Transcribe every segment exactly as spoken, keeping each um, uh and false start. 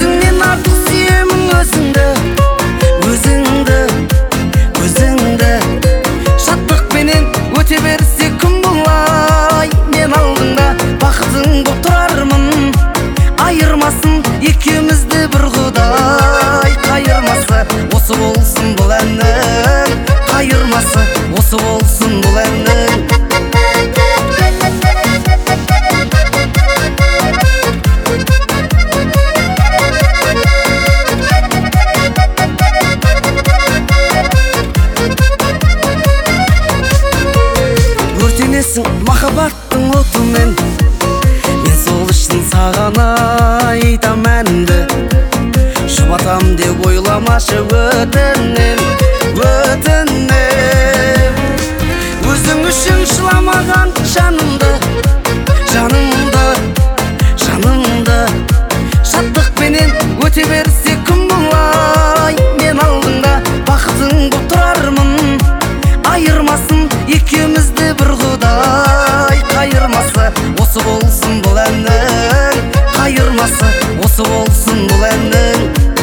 өзіңнен артық сүйемін өзіңді, өзіңді, өзіңді. Шаттықпенен өте берсе күн бұлай, мен алдыңда бақытың боп тұрармын. Айырмасын екеумізді бір Құдай, қайырмасы осы болсын бұл әннің, қайырмасы осы болсын бұл әннің. Өртенесің махаббаттың отымен, мен сол үшін саған айтам әнді. Жұбатам деп ойламашы өтінем, өтінем. Өзің үшін жыламаған жанымды, жанымды, жанымды. Шаттықпенен өте берсе күн бұлай, мен алдыңда бақытың боп тұрармын. Айырмасын екеумізді бір Құдай, қайырмасы осы болсын бұл әннің, қайырмасы осы болсын бұл әннің.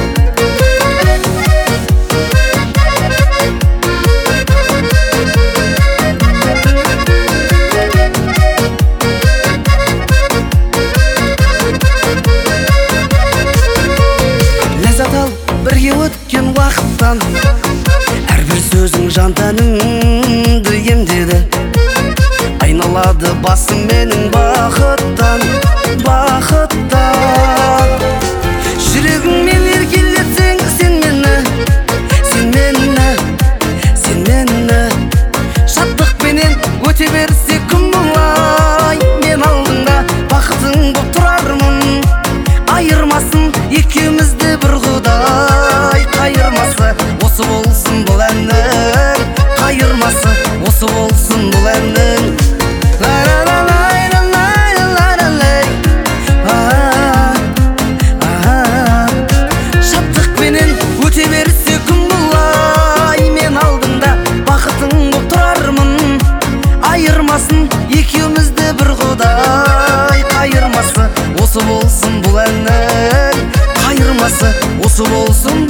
Ләззат ал бірге өткен уақыттан, әрбір сөзің жан тәніңді емдеді. Айналады басым менің бақыттан, бақыттан. Жүрегіңмен еркелетсең сен мені, сен мені, сен мені. Шаттықпенен өте берсе күн бұлай, мен алдыңда бақытың боп тұрармын. Айырмасын екеумізді бір Құдай, қайырмасы осы болсын бұл әннің, қайырмасы осы болсын бұл әннің. Шаттықпенен өте берсе күн бұлай, мен алдыңда бақытың боп тұрармын. Айырмасын екеумізді бір Құдай, қайырмасы осы болсын бұл әннің, қайырмасы осы болсын